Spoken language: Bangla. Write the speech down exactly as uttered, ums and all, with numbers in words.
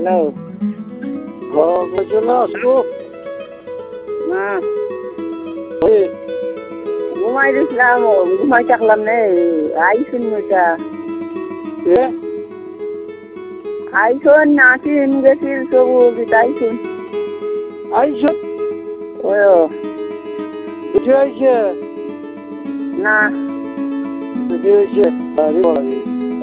হ্যালো। ঘর চলে আসবো। না ওই ঘুমাই দিছিলাম ঘুমাই থাকলাম নে আইসুন ওইটা এ আইসুন নাচিন গেছিল সবু আইসুন আইসো ও বুঝে আইছে না বুঝে আইছে আরে বাবা